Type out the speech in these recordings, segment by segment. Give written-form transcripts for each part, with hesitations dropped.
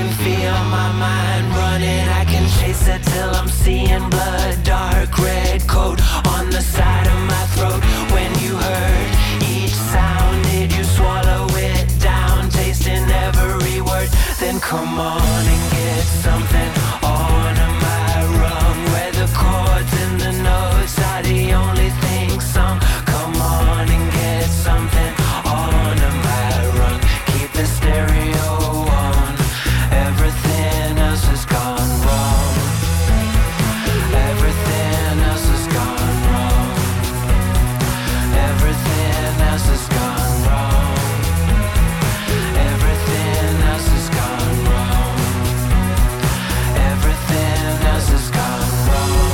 feel my mind running. I can chase it till I'm seeing blood. Dark red coat on the side of my throat. When you heard each sound, did you swallow it down, tasting every word? Then come on and get something on my rung, where the chords and the notes are the only thing sung. Come on and get something on my rung. Keep the stereo on. Everything else has gone wrong. Everything else has gone wrong. Everything else has gone wrong. Everything else has gone wrong. Everything else has gone wrong.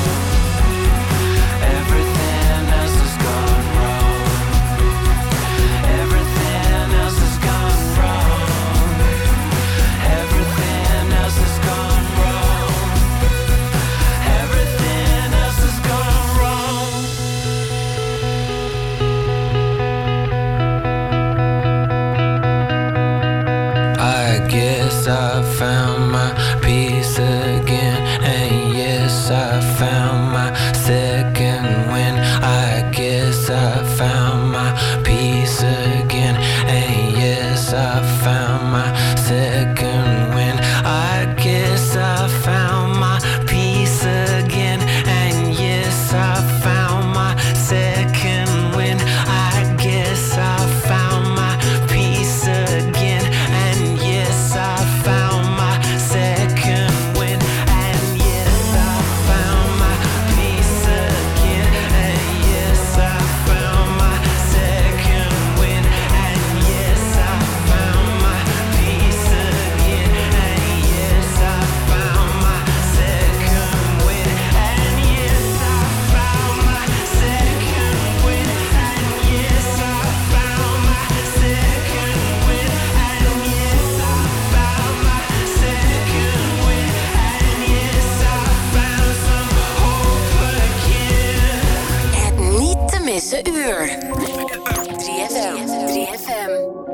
Everything else has gone wrong. Everything else has gone wrong. Everything else has gone wrong. Everything else has gone wrong. I guess I found my peace again, and yes, I found my second wind. I guess I found my peace again, and yes, I found my second wind. I guess I found my peace again, and yes, I found my second wind. I guess I found my peace again, and yes, I found my second wind. And yes, I found my peace again, and yes, I found my second wind. And yes, I found my peace again, and yes, I found my second wind. And yes, I found my second wind. And yes, I found my second wind. And yes, I found my second wind. And yes, I found some hope again. Het niet te missen uur. 3FM. 3FM.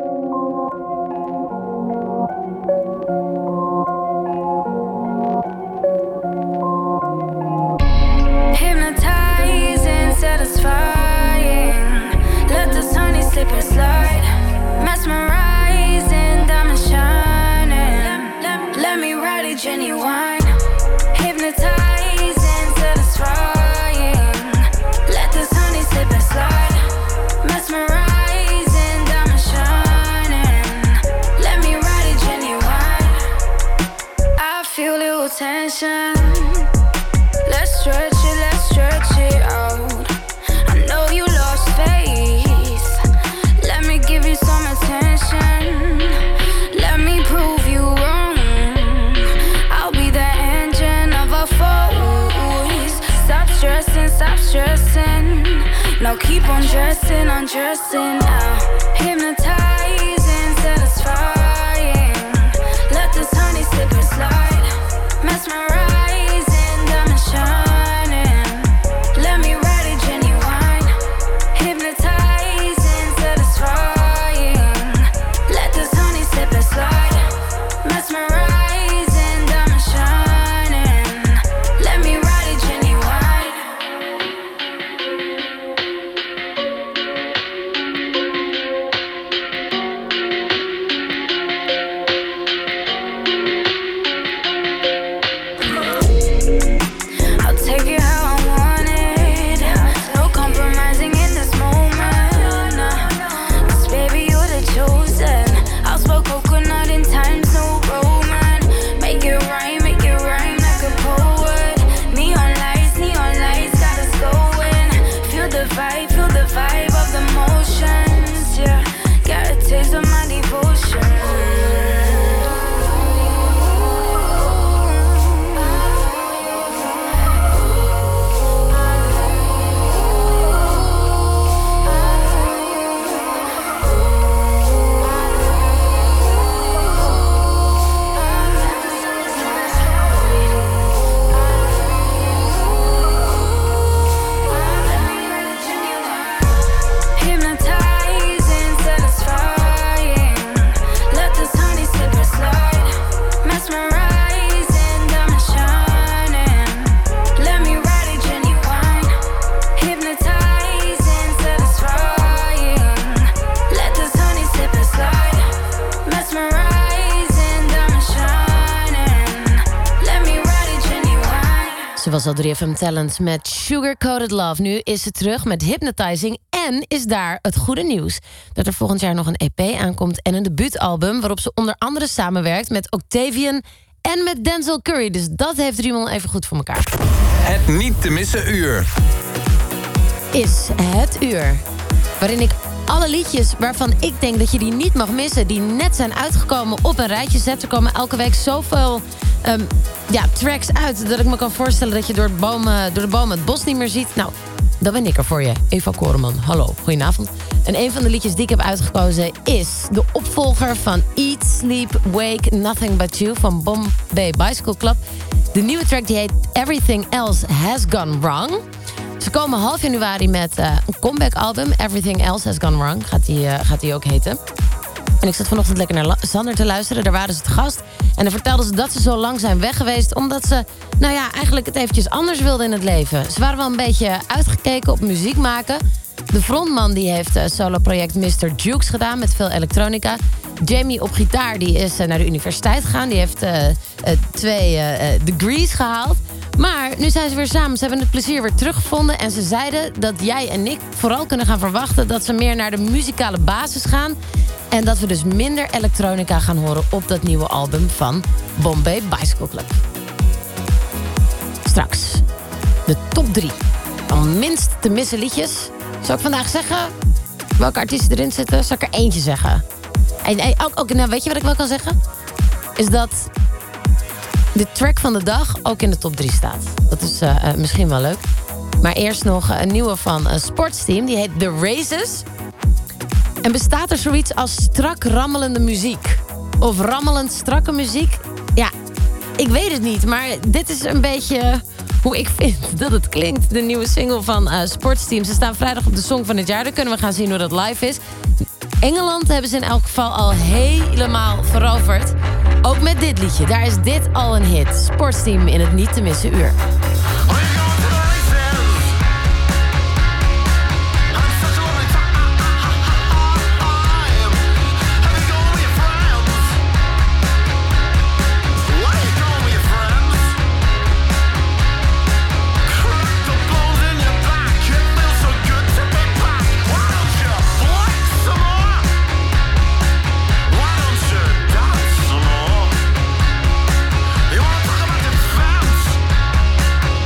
Hypnotizing, satisfying. Let the sunny slip and slide. Mesmerizing, diamond shining. Let me ride it genuine. Hypnotizing, satisfying. Let the sunny slip and slide. Mesmerizing, diamond shining. Let me ride it genuine. I feel little tension. Let's stretch it out. I know you lost faith. Let me give you some attention. Let me prove you wrong. I'll be the engine of a force. Stop stressing. Now keep on undressing now. Hypnotizing, satisfying. Let this honey slip and slide. Mesmerizing, diamond shining. Let me ride it genuine. Hypnotizing, satisfying. Let this honey slip and slide. Mesmerizing, diamond shining. Let me ride it genuine. Mesmerizing, diamond shining. Let me ride it genuine. Hypnotizing, satisfying. Let this honey sip and slide. Mesmerizing, diamond shining. Let me ride it genuine. Ze was al 3FM Talent met Sugar Coated Love. Nu is ze terug met Hypnotizing. En is daar het goede nieuws dat er volgend jaar nog een EP aankomt en een debuutalbum waarop ze onder andere samenwerkt met Octavian en met Denzel Curry. Dus dat heeft Riemel even goed voor elkaar. Het niet te missen uur. Is het uur waarin ik alle liedjes waarvan ik denk dat je die niet mag missen, die net zijn uitgekomen, op een rijtje zet. Er komen elke week zoveel tracks uit dat ik me kan voorstellen dat je door de bomen het bos niet meer ziet. Nou, dan ben ik er voor je. Eva Koreman, hallo, goedenavond. En een van de liedjes die ik heb uitgekozen is de opvolger van Eat, Sleep, Wake, Nothing But You van Bombay Bicycle Club. De nieuwe track die heet Everything Else Has Gone Wrong. Ze komen half januari met een comeback album. Everything Else Has Gone Wrong gaat die ook heten. En ik zat vanochtend lekker naar Sander te luisteren. Daar waren ze te gast. En dan vertelden ze dat ze zo lang zijn weg geweest omdat ze, eigenlijk het eventjes anders wilden in het leven. Ze waren wel een beetje uitgekeken op muziek maken. De frontman die heeft solo-project Mr. Jukes gedaan met veel elektronica. Jamie op gitaar die is naar de universiteit gegaan. Die heeft 2 degrees gehaald. Maar nu zijn ze weer samen. Ze hebben het plezier weer teruggevonden. En ze zeiden dat jij en ik vooral kunnen gaan verwachten dat ze meer naar de muzikale basis gaan. En dat we dus minder elektronica gaan horen op dat nieuwe album van Bombay Bicycle Club. Straks de top 3 van minst te missen liedjes. Zal ik vandaag zeggen welke artiesten erin zitten? Zal ik er eentje zeggen? En weet je wat ik wel kan zeggen? Is dat de track van de dag ook in de top 3 staat. Dat is misschien wel leuk. Maar eerst nog een nieuwe van een sportsteam. Die heet The Races. En bestaat er zoiets als strak rammelende muziek? Of rammelend strakke muziek? Ja, ik weet het niet. Maar dit is een beetje hoe ik vind dat het klinkt. De nieuwe single van Sportsteam. Ze staan vrijdag op de Song van het Jaar. Dan kunnen we gaan zien hoe dat live is. Engeland hebben ze in elk geval al helemaal veroverd. Ook met dit liedje. Daar is dit al een hit. Sportsteam in het niet te missen uur. You wanna talk about defense?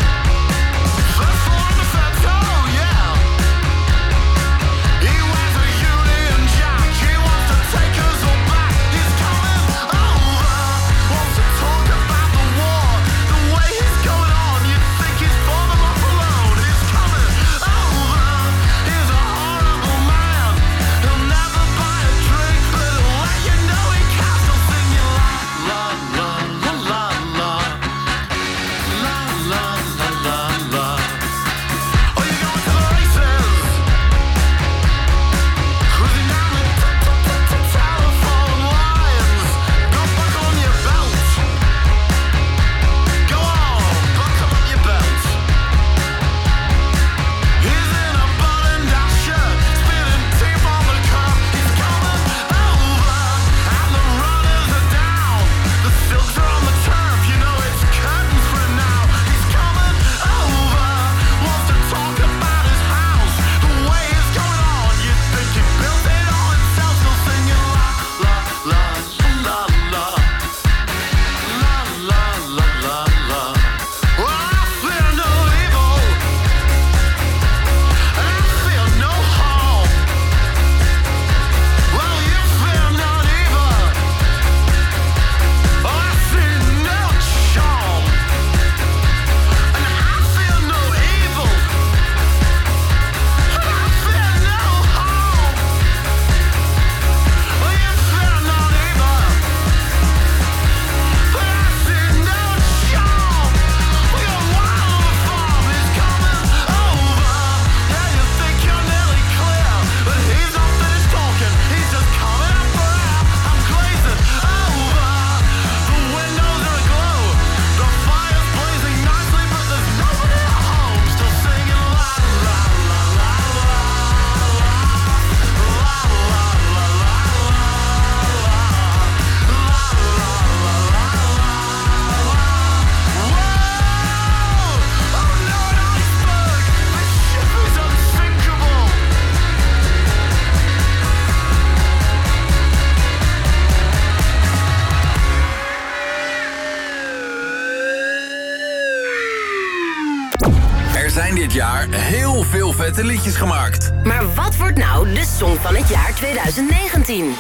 zijn dit jaar heel veel vette liedjes gemaakt. Maar wat wordt nou de song van het jaar 2019?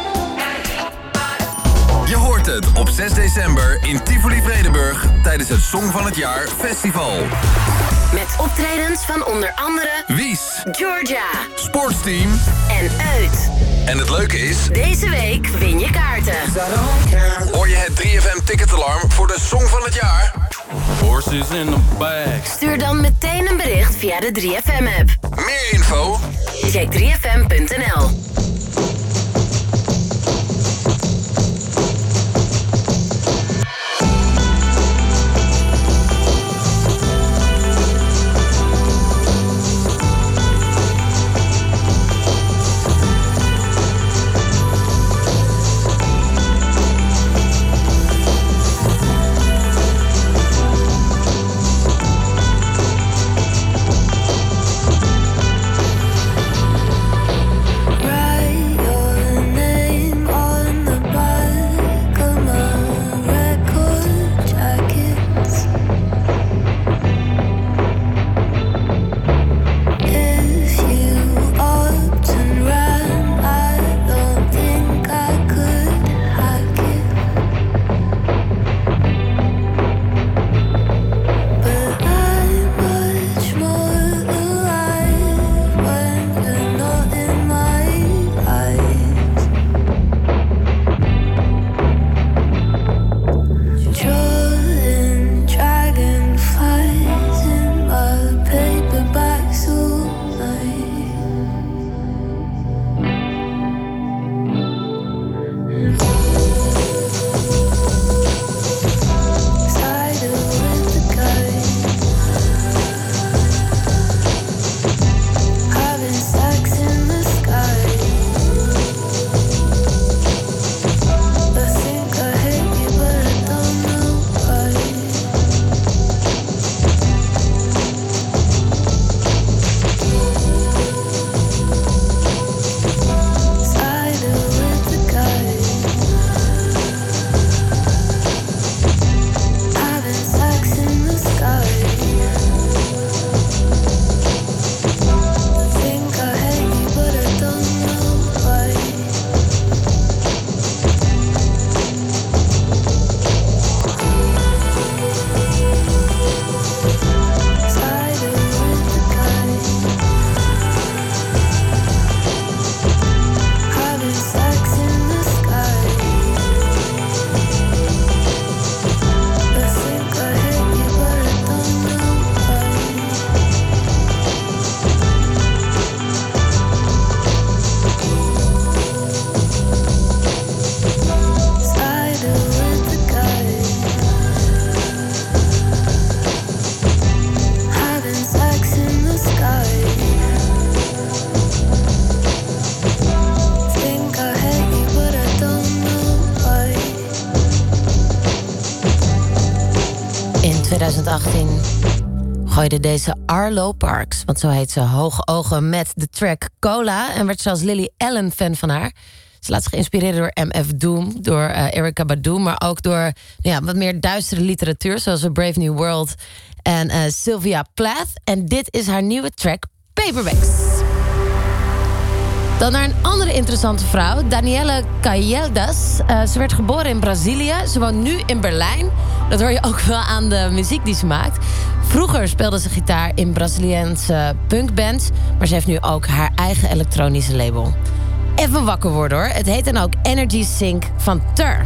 Je hoort het op 6 december in Tivoli Vredenburg tijdens het Song van het Jaar Festival. Met optredens van onder andere Wies, Georgia Sportsteam en Uit. En het leuke is, Deze week win je kaarten. hoor je het 3FM ticketalarm voor de Song van het Jaar? Horses in the back. Stuur dan meteen een bericht via de 3FM-app. Meer info? Check 3fm.nl. In 2018 gooide deze Arlo Parks, want zo heet ze, hoge ogen met de track Cola. En werd zelfs Lily Allen fan van haar. Ze laat zich inspireren door MF Doom, door Erykah Badu, maar ook door wat meer duistere literatuur, zoals A Brave New World en Sylvia Plath. En dit is haar nieuwe track Paperbacks. Dan naar een andere interessante vrouw, Daniela Calheidas. Ze werd geboren in Brazilië. Ze woont nu in Berlijn. Dat hoor je ook wel aan de muziek die ze maakt. Vroeger speelde ze gitaar in Braziliaanse punkbands, maar ze heeft nu ook haar eigen elektronische label. Even wakker worden hoor. Het heet dan ook Energy Sync van Tur.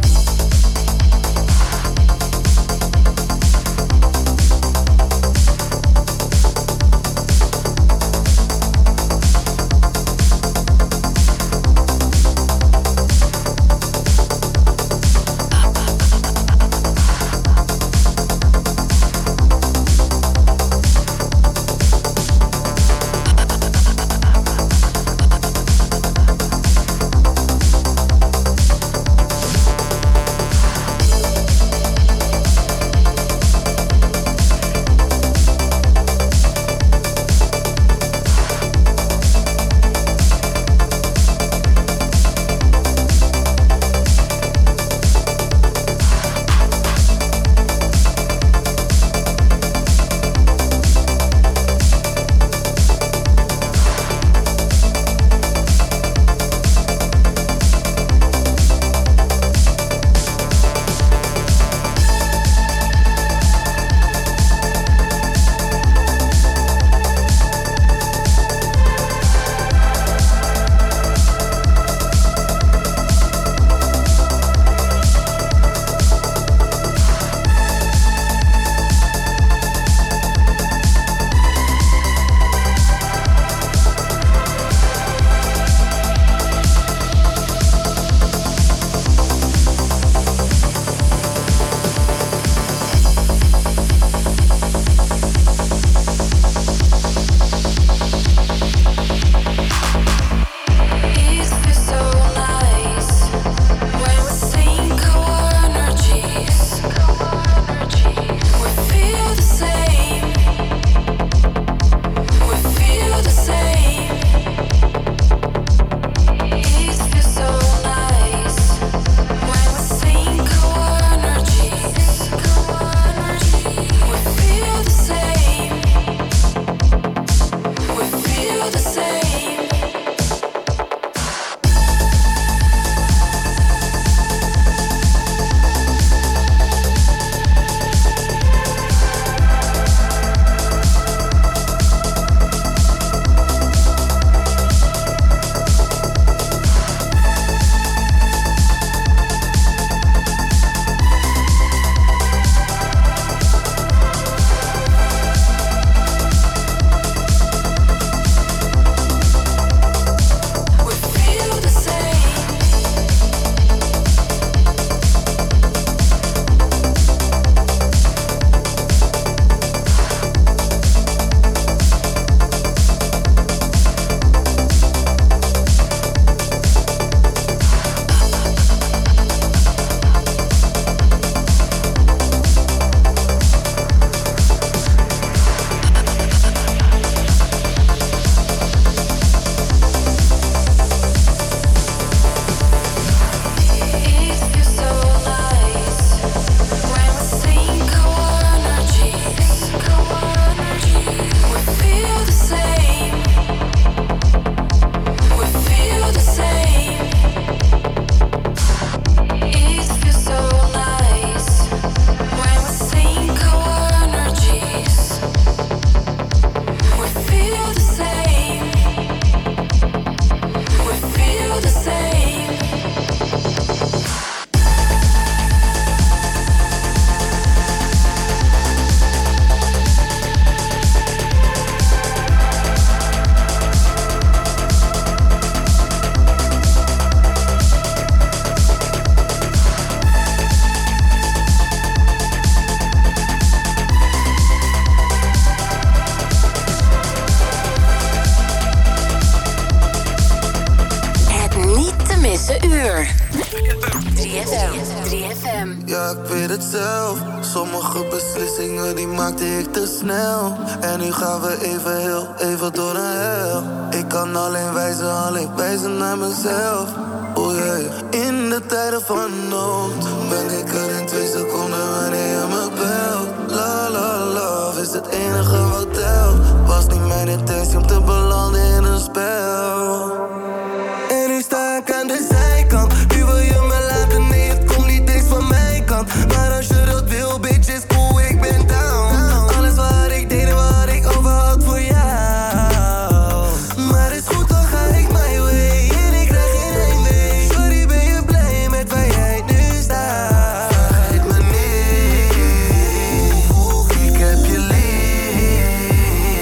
het zelf. Sommige beslissingen die maakte ik te snel. En nu gaan we even door een hel. Ik kan alleen wijzen naar mezelf. Oh yeah. In de tijden van nood ben ik er in 2 seconden wanneer je me belt. La la love is het enige wat telt. Was niet mijn intentie om te belanden in een spel. En nu sta ik aan de zijkant. Nu wil je me laten, nee het komt niet eens van mijn kant. Maar als je dat wil, bitch is cool, ik ben down. Alles wat ik deed en wat ik over had voor jou. Maar is goed, dan ga ik my way. En ik krijg geen heimwee. Sorry, ben je blij met waar jij nu staat? Vergeet me niet, ik heb je lief.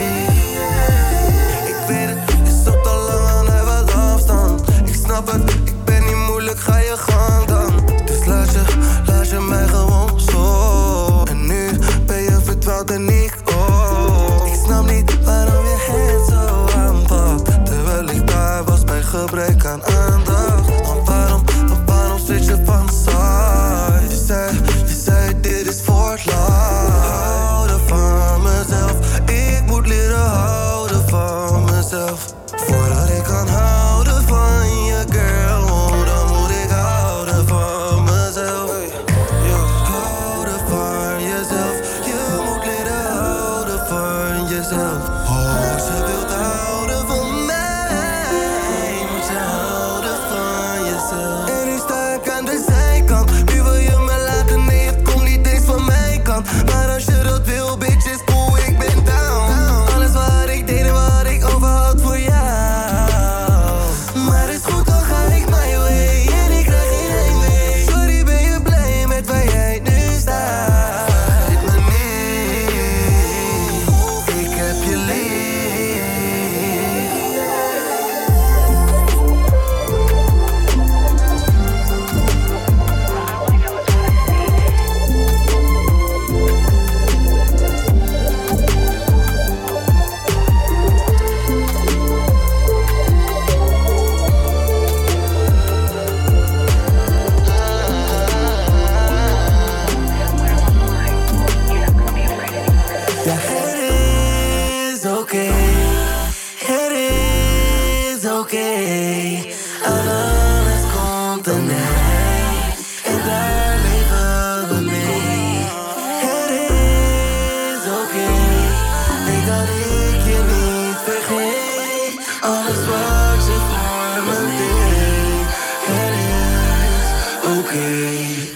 Ik weet het, je stopt al lang aan, hij wat afstand. Ik snap het, ik ben niet moeilijk, ga je gang dan. Dus laat je mij gewoon zo. En nu ben je verdwaald en ik ook. Ik snap niet waarom je het zo aanpakt. Terwijl ik daar was bij gebrek aan aandacht. Maar waarom switch je van side? Je zei dit is voor het laatst. Houden van mezelf, ik moet leren houden van mezelf. Voordat ik kan houden van je girl, dan moet ik houden van mezelf. Houden van jezelf, je moet leren houden van jezelf. Oh, als je wilt houden van mij, moet je houden van jezelf. En nu sta ik aan de zijkant, nu wil je me laten, nee het komt niet eens van mijn kant. Maar als je dat wil, bitch is cool, ik ben down. Alles wat ik deed en wat ik over had voor jou. Maar is goed, dan ga ik my way. En ik krijg geen heimwee. Sorry, ben je blij met waar jij nu staat? Vergeet me niet, ik heb je lief. Ja, het is oké. Het is oké. Aan alles komt een eind. En daar leven we mee. Het is oké. Denk dat ik je niet vergeet. Alles wat je voor me deed. Het is oké.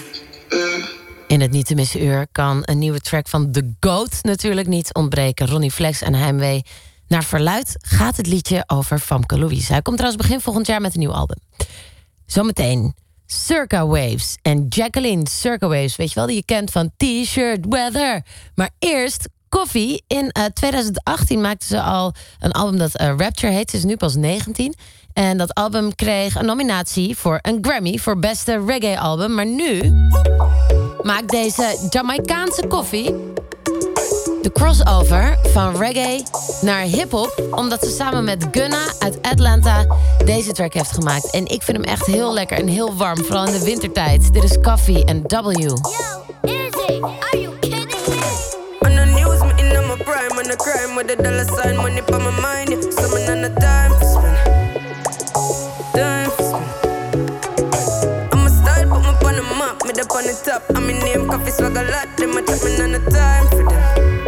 In het niet te missen uur kan een nieuwe track van The Goat natuurlijk niet ontbreken. Ronnie Flex en Heimwee. Naar verluidt gaat het liedje over Famke Louise. Hij komt trouwens begin volgend jaar met een nieuw album. Zometeen Circa Waves en Jacqueline Circa Waves. Weet je wel, die je kent van T-shirt Weather. Maar eerst Koffie. In 2018 maakte ze al een album dat Rapture heet. Ze is nu pas 19. En dat album kreeg een nominatie voor een Grammy voor beste reggae-album. Maar nu maakt deze Jamaicaanse Koffie de crossover van reggae naar hip-hop, omdat ze samen met Gunna uit Atlanta deze track heeft gemaakt. En ik vind hem echt heel lekker en heel warm, vooral in de wintertijd. Dit is Coffee en W. Yo, Izzy, are you kidding me? On the news, me in my prime, on the crime with the dollar sign, money on my mind. Summon on the time for spend. Time for spend. I'm a style, put me on the map, me up on the top. I'm in name, coffee swag a lot, them a chat me on the time for them.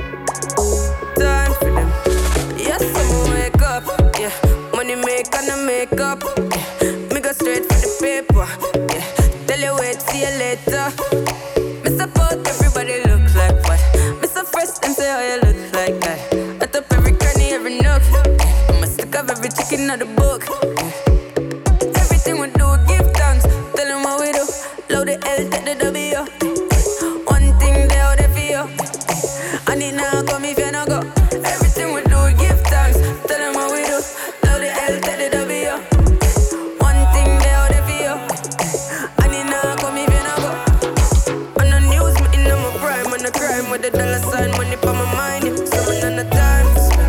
Time for them. Yes, I'm wake up, yeah. Money make and I make up, yeah. Me go straight for the paper, yeah. Tell you wait, see you later. Me support everybody look like what? Me so fresh and say how you look like that. I top every cranny, every nook. I'm a stick of every chicken out the book. Everything we do, give thanks. Tell them what we do. Load the L, take the W. One thing they out there for you. I need now come if you no go. Everything we do, give thanks. Tell them what we do. Load the L, take the W. One thing they out there for you. I need now come if you no go. On the news, me in my prime, on the crime with the dollar sign, money on my mind. Someone on the time to spend.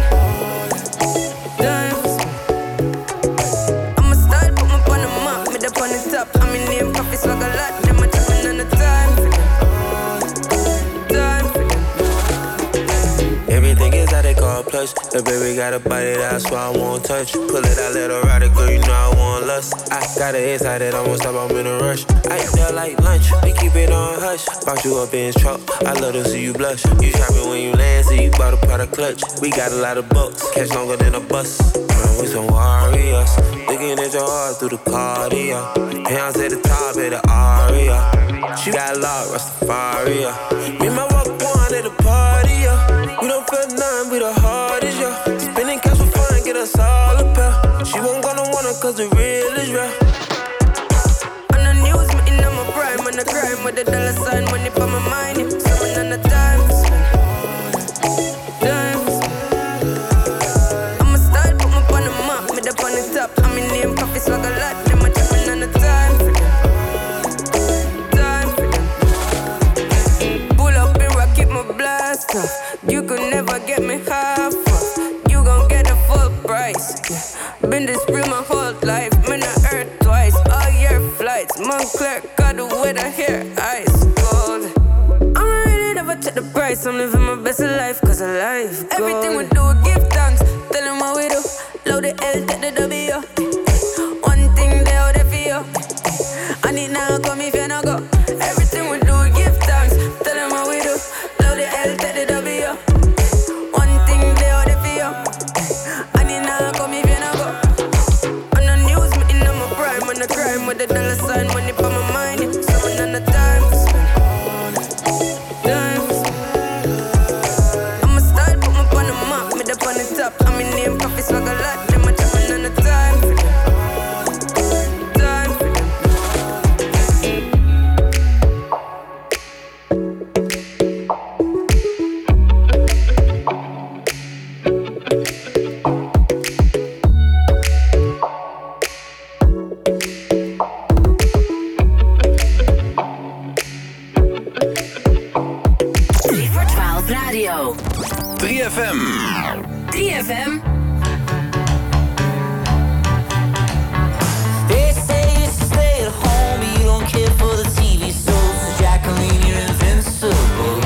Time to spend. I'm a style, put me on the map, me up on the top. I'm in name, coffee swag a lot, them a chopping on the time for them. touch. The baby got a body, that's why I won't touch. Pull it out, let her ride it, girl, you know I want lust. I got it inside it, I won't stop, I'm in a rush. I eat that like lunch, we keep it on hush. Brought you up in his truck, I love to see you blush. You shopping when you land, so you bought a part of clutch. We got a lot of bucks, catch longer than a bus. We some warriors, looking at your heart through the cardio. Hands at the top of the aria. She got locked, Rastafaria. Me and my walk one at the party, yeah. We don't feel nothing, we the hardest, yeah. Spending cash for fun, get us all a pair. She won't gonna want it, cause the real is real. On the news, me in my prime, on the crime with the dollar sign, money for my mind, yeah. Someone on the time to spend. I'm a style, put me on the map, me up on the top. I'm in name, coffee swag a lot, them a chopping on the time for them. Time for them. Pull up and rock, keep my blast off. You could never get me half off. You gon' get a full price. Yeah. Been this real my whole life. Me not earth twice. All year flights. Montclair got the weather here. Ice cold. I'm ready never check the price. I'm living my best life cause I life gold. Everything we do, give thanks. Tell them what we do. Load the L, take the W. One thing they out there for you. I need now come if you no go. Everything we do, give thanks. Tell them what we do. Load the L, take the W. One thing they out there for you. I need now come if you no go. On the news, me in my prime, on the crime with the dollar sign, money for my mind. Yeah. Someone on the time to spend. Time to spend. I'm a style, put me on the map, me up on the top. I'm in name, coffee swag a lot. Them a chopping on the time for them. Time for them. 3 voor 12 radio. 3FM. 3FM. They say you should stay at home, but you don't care for the TV shows. So Jacqueline, you're invincible.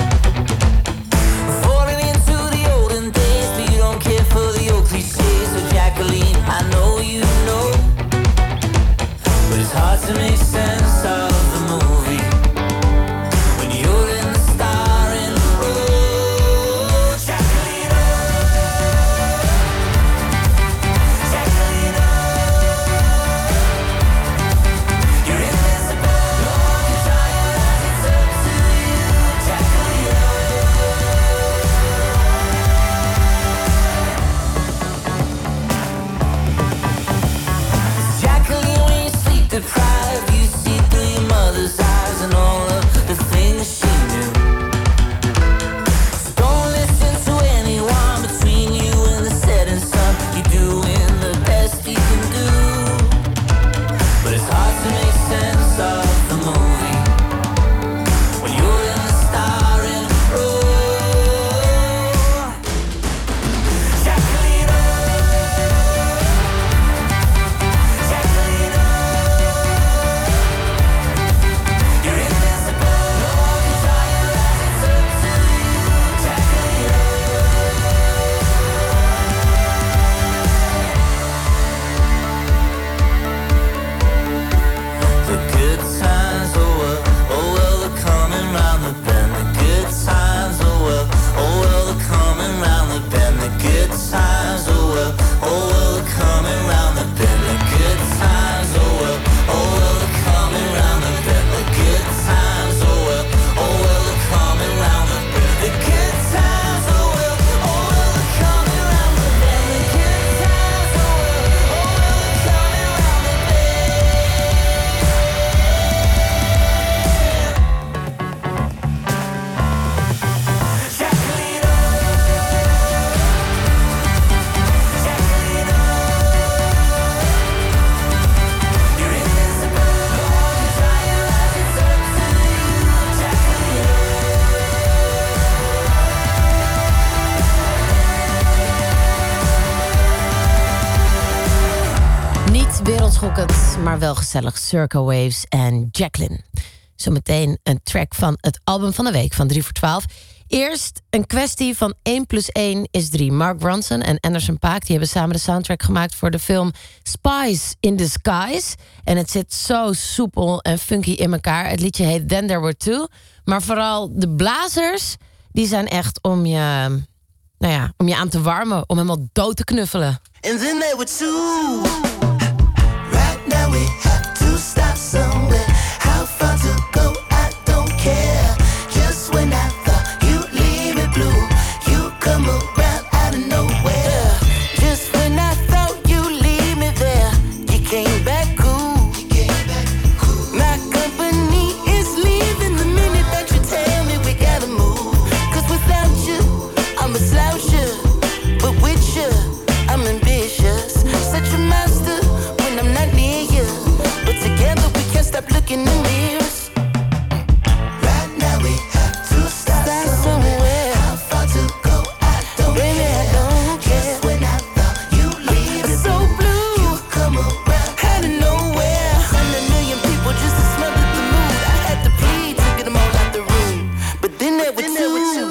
Falling into the olden days, but you don't care for the old cliches. So Jacqueline, I know you know, but it's hard to make sense of the movie when you're in the starring role. Jacqueline, Jacqueline, you're invincible. No one can try your life, it's up to you, Jacqueline. Jacqueline, when you sleep deprived, you see through your mother's eyes and all of the things she knew. So don't listen to anyone between you and the setting sun. You're doing the best you can do, but it's hard to make sense of the movie when you're in the starring role. Jacqueline, Jacqueline, you're invincible. No one can try your life, it's up to you, Jacqueline. The good times, oh well, they're coming round the bend. The good times, oh well, they're coming round the bend. The good times, oh well, they're coming round the bend. The good times, oh well, they're coming round the bend. The good times, oh well, they're coming round the bend. The good times, oh well, they're coming round the bend. The good times, oh well, they're coming round the bend. Jacqueline, Jacqueline, you're invincible. No one can try your life, it's up to you, Jacqueline. Niet wereldschokkend, maar wel gezellig. Circa Waves en Jacqueline. Zometeen een track van het album van de week van 3 voor 12. Eerst een kwestie van 1 + 1 is 3. Mark Ronson en Anderson .Paak die hebben samen de soundtrack gemaakt voor de film Spies in Disguise. En het zit zo soepel en funky in elkaar. Het liedje heet Then There Were Two. Maar vooral de blazers, die zijn echt om je aan te warmen. Om helemaal dood te knuffelen. And then there were two. Right now we have to stop somewhere. How far to go, I don't care. Just when I thought you'd leave it blue, you come around out of nowhere. Just when I thought you'd leave me there, you came back cool. My company is leaving the minute that you tell me we gotta move. 'Cause without you, I'm a sloucher, but with you, I'm ambitious. Such a master when I'm not near you, but together we can't stop looking in mirrors. Right now we have to start somewhere. How far to go, I don't care. Baby, I don't care. Just when I thought you leave it so blue, you come around out of nowhere. 100 million people just to smother the mood. I had to plead to get them all out the room, but then there were two.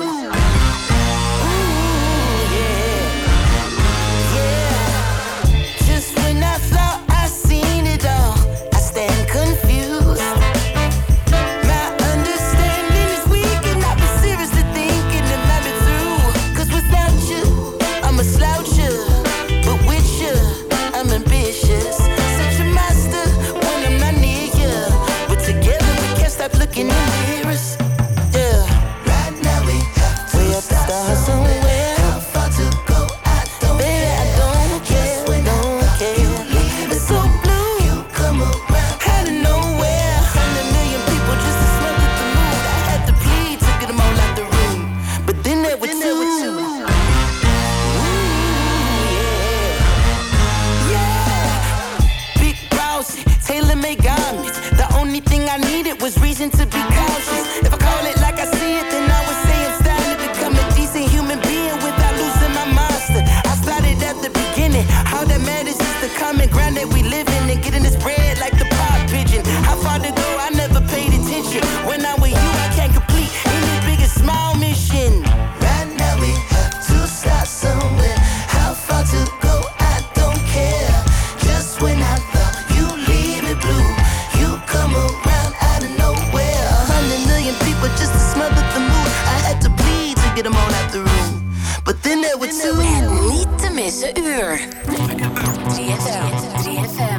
Just when I thought I seen it all, I stand confused. My understanding is weak and I've been seriously thinking and I've been through. 'Cause without you, I'm a sloucher, but with you, I'm ambitious. Such a master when I'm not near you, but together we can't stop looking in mirrors. Yeah. Right now we have to start somewhere. How far to go, I don't care. Baby, I don't care, don't care. It's so blue, you come around out of nowhere. 100 million people just to smother the mood. I had to plead to get them all out the room, but then there were two. Big bossy, tailor-made garments. The only thing I needed was reason to be cautious. If I call it like I see it, then I would say I'm starting to become a decent human being without losing my monster. I started at the beginning. All that matters is the common ground that we live in and getting this bread like the pop pigeon. How far to go, I never paid attention. When I'm with you, I can't complete any big or small mission. Right now we have to start somewhere. How far to go, I don't care. Just when I thought you leave it blue, you come around out of nowhere. 100 million people just to smother the mood. I had to plead to get them all out the room, but then there were two. Het niet te missen uur. 3FM.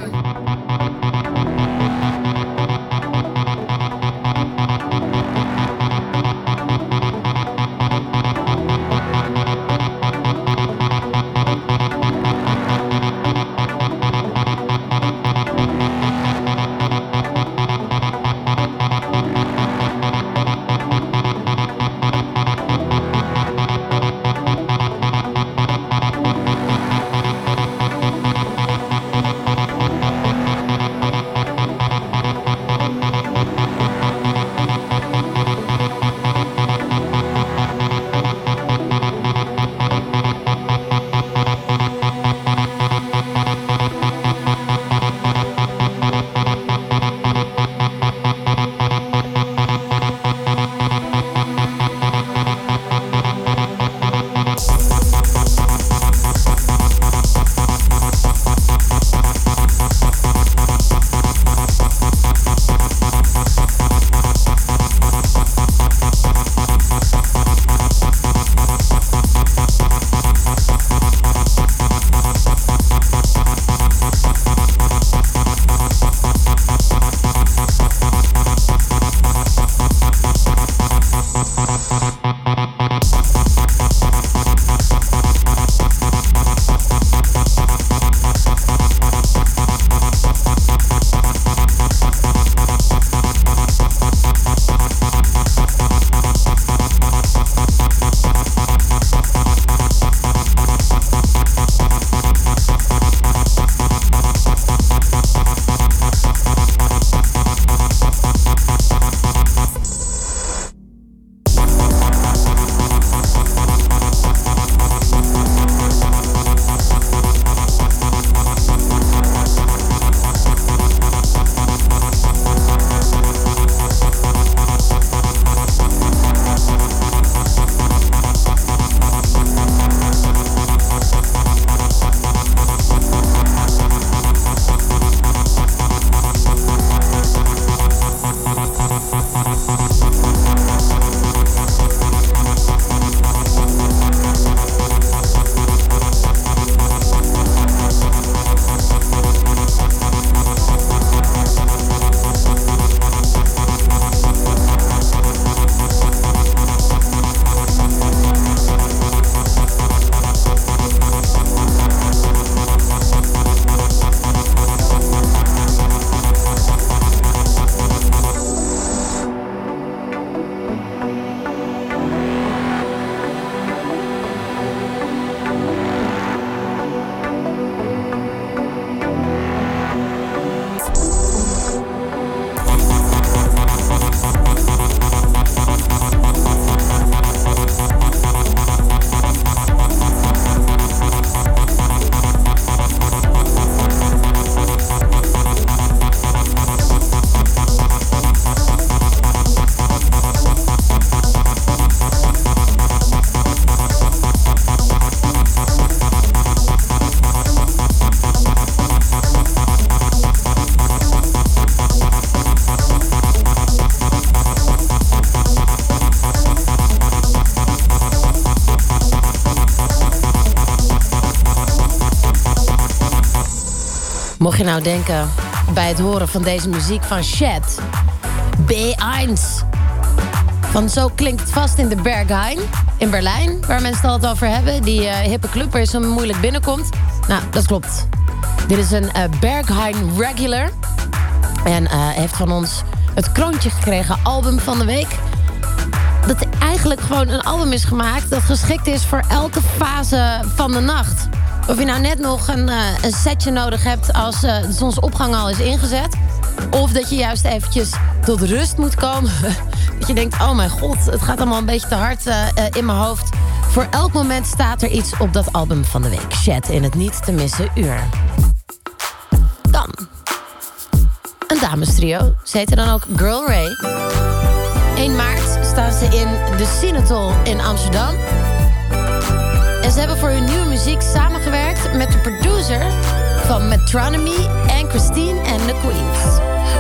Mocht je nou denken bij het horen van deze muziek van Chet, B1. Van zo klinkt het vast in de Berghain in Berlijn, waar mensen het altijd over hebben. Die hippe club waar je zo moeilijk binnenkomt. Nou, dat klopt. Dit is een Berghain regular. En heeft van ons het kroontje gekregen album van de week. Dat eigenlijk gewoon een album is gemaakt dat geschikt is voor elke fase van de nacht. Of je nou net nog een setje nodig hebt als de zonsopgang al is ingezet. Of dat je juist eventjes tot rust moet komen. Dat je denkt, oh mijn god, het gaat allemaal een beetje te hard in mijn hoofd. Voor elk moment staat er iets op dat album van de week. Chat in het niet te missen uur. Dan een damestrio. Ze heten dan ook Girl Ray. 1 maart staan ze in de Cinetol in Amsterdam. En ze hebben voor hun nieuwe muziek samengewerkt met de producer van Metronomy en Christine and the Queens.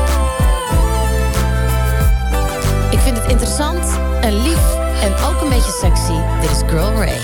Ik vind het interessant en lief en ook een beetje sexy. Dit is Girl Ray.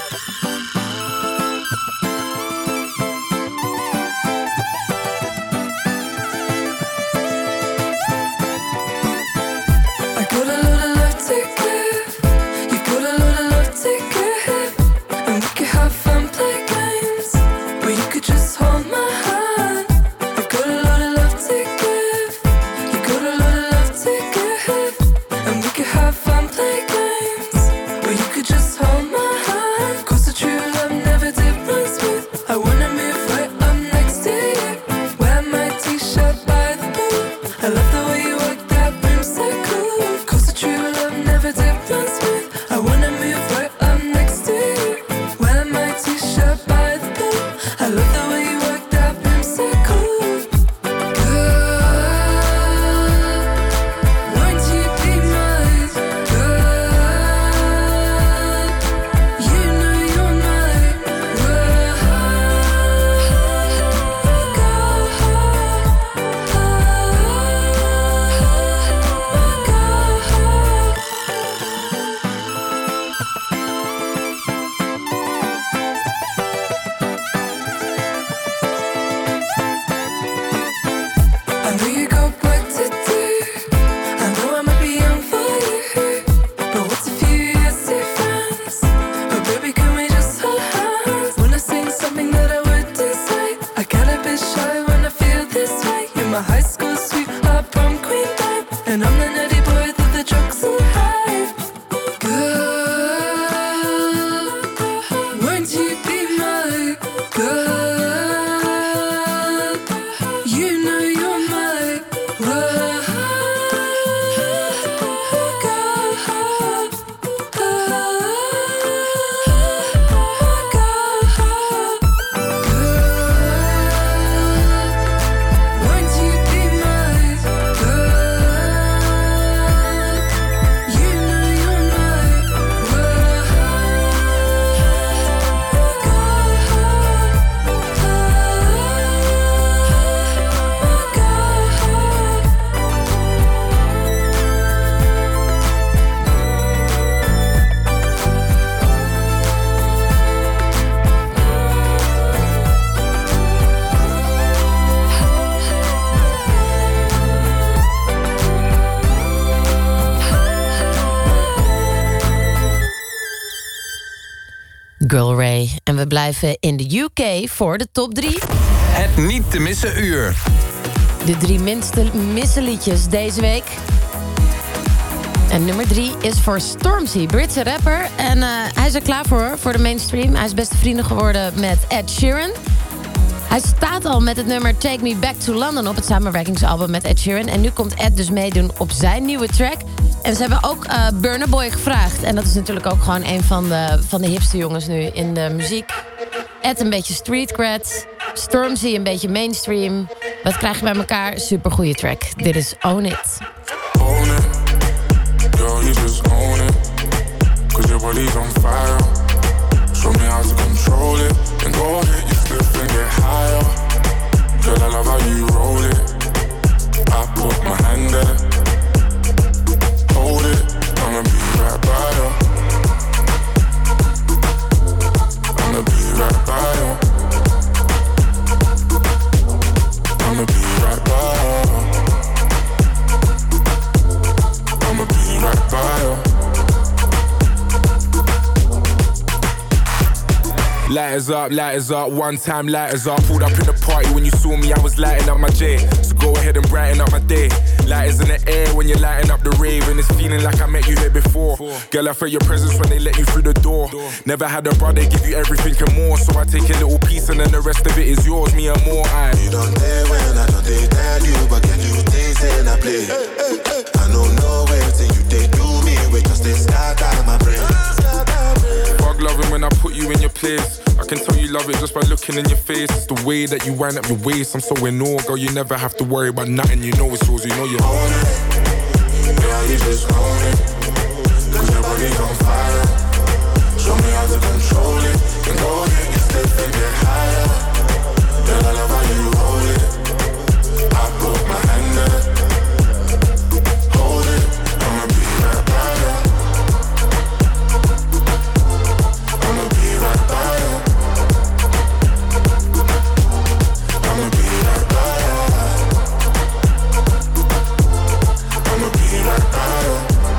Girl Ray. En we blijven in de UK voor de top 3. Het niet te missen uur. De 3 minste missenliedjes deze week. En nummer 3 is voor Stormzy, Britse rapper. En hij is er klaar voor de mainstream. Hij is beste vrienden geworden met Ed Sheeran. Hij staat al met het nummer Take Me Back to London op het samenwerkingsalbum met Ed Sheeran. En nu komt Ed dus meedoen op zijn nieuwe track. En ze hebben ook Burna Boy gevraagd. En dat is natuurlijk ook gewoon een van de hipste jongens nu in de muziek. Ed een beetje street cred. Stormzy een beetje mainstream. Wat krijg je bij elkaar? Supergoeie track. Dit is Own It. Own it. Girl, you just own it. Cause your body's on fire. Show me how to control it. And go ahead, you slip and get higher. Girl, I love how you roll it. I put my hand there. Hold it, I'ma be right by you. I'ma be right by you. Lighters up, one time lighters up. Pulled up in the party when you saw me, I was lighting up my J. So go ahead and brighten up my day. Lighters in the air when you're lighting up the rave. And it's feeling like I met you here before. Girl, I felt your presence when they let you through the door. Never had a brother give you everything and more. So I take a little piece and then the rest of it is yours, me and more. You don't dare when I don't dare tell you, but can you taste and I play? I don't know everything you take to me, we just stay scat out my brain. Fuck loving when I put you in your place. I can tell you love it just by looking in your face. It's the way that you wind up your waist. I'm so in awe, girl, you never have to worry about nothing. You know it's yours, you know you own it. Girl, you just own it. Cause your body's on fire. Show me how to control it. And go ahead, get stiff and get higher. Girl, I love how you hold it. I put my hand there. Hold it, I'ma be right by you. I'ma be right by you. I'ma be right by you. I'ma be right by you.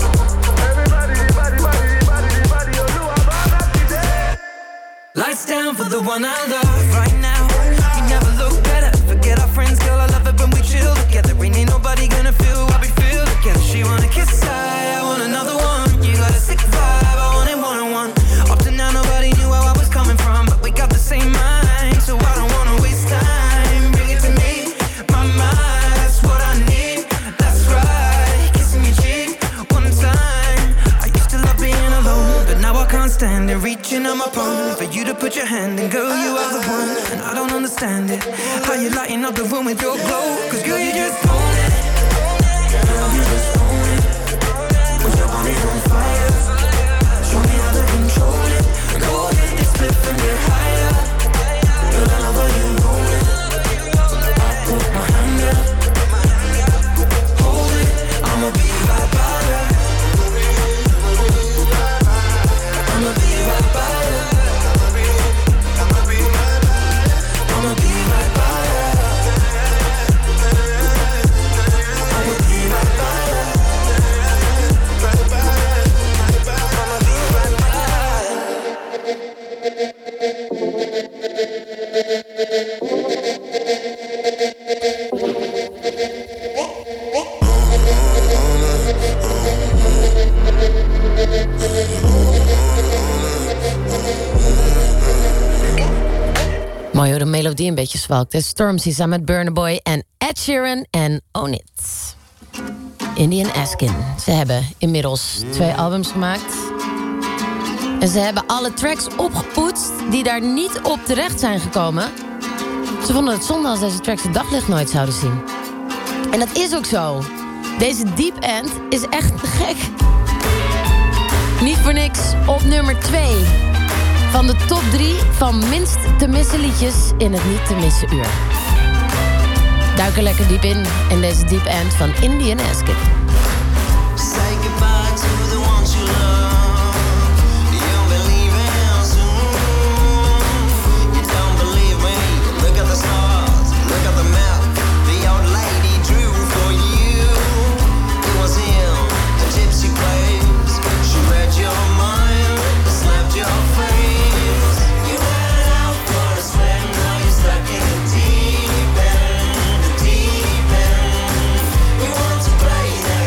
Lights down for the one I love right now. You never look better. Forget our friends, girl. I love it when we chill together. Ain't nobody gonna feel what we feel together. She wanna kiss, I want another one. You got a sick vibe, I want it one-on-one. Up to now, nobody knew where I was coming from, but we got the same mind, so I don't wanna waste time. Bring it to me, my mind, that's what I need. That's right, kissing your cheek one time. I used to love being alone, but now I can't stand it. Reaching on my phone for you to put your hand in, girl, you are the one. And I don't understand it, how you lighting up the room with your glow. Cause girl, you just own it. Girl, you just own it. Cause your body's on fire. Show me how to control it. Go ahead and slip and get higher. Girl, I love how you roll it. I put my hand there. Hold it, I'ma be right by you. I'ma be right by you. I'ma be right by you. I'ma be right by you. I'ma be right by you. Right by you. I'ma be right by Mooi hoe de melodie een beetje zwalkt. De Stormzy samen met Burna Boy en Ed Sheeran en Own It. Indian Askin. Ze hebben inmiddels 2 albums gemaakt. En ze hebben alle tracks opgepoetst die daar niet op terecht zijn gekomen. Ze vonden het zonde als deze tracks het daglicht nooit zouden zien. En dat is ook zo. Deze Deep End is echt gek. Niet voor niks op nummer 2 van de top 3 van minst te missen liedjes in het niet te missen uur. Duik er lekker diep in deze Deep End van Indian Askin. Say goodbye to the ones you love. You believe in soon. You don't believe me. Look at the stars. Look at the map. The old lady drew for you. It was in a gypsy place. She read your mind. Slapped your face. You went out for a swim. Now you're stuck in the deep end. The deep end. You want to play that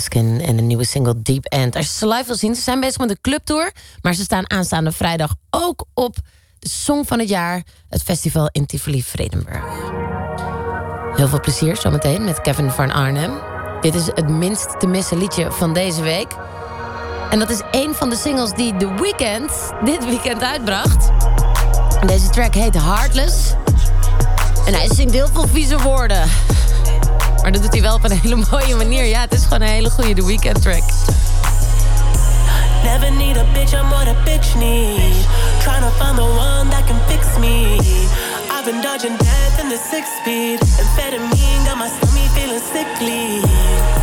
Gaskin en de nieuwe single Deep End. Als je ze live wil zien, ze zijn bezig met een clubtour, maar ze staan aanstaande vrijdag ook op de Song van het Jaar, het festival in Tivoli-Vredenburg. Heel veel plezier zometeen met Kevin van Arnhem. Dit is het minst te missen liedje van deze week. En dat is een van de singles die The Weeknd dit weekend uitbracht. Deze track heet Heartless. En hij zingt heel veel vieze woorden. Maar dat doet hij wel op een hele mooie manier. Ja, het is gewoon een hele goede The Weeknd track. Never need a bitch, I'm what a bitch need. Trying to find the one that can fix me. I've been dodging death in the 6-speed. Amphetamine got my stomach feeling sickly.